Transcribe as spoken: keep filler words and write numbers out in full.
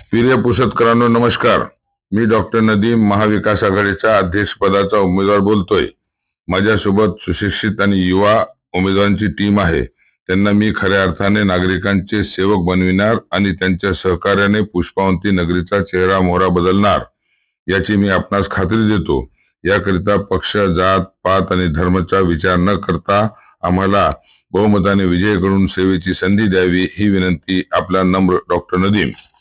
प्रिय पुसदकरांनो नमस्कार। मी डॉक्टर नदीम महाविकास आघाडीचा अध्यक्षपदाचा उमेदवार बोलतोय। माझ्यासोबत सुशिक्षित आणि युवा उमेदवारांची टीम आहे। त्यांना मी खऱ्या अर्थाने नागरिकांचे सेवक बनविणार आणि त्यांच्या सहकार्याने पुष्पावंती नगरीचा चेहरा मोहरा बदलणार याची मी आपणास खात्री देतो। याकरिता पक्ष, जात, पात आणि धर्माचा विचार न करता आम्हाला बहुमताने विजय करून सेवेची संधी द्यावी ही विनंती आपला नम्र डॉक्टर नदीम।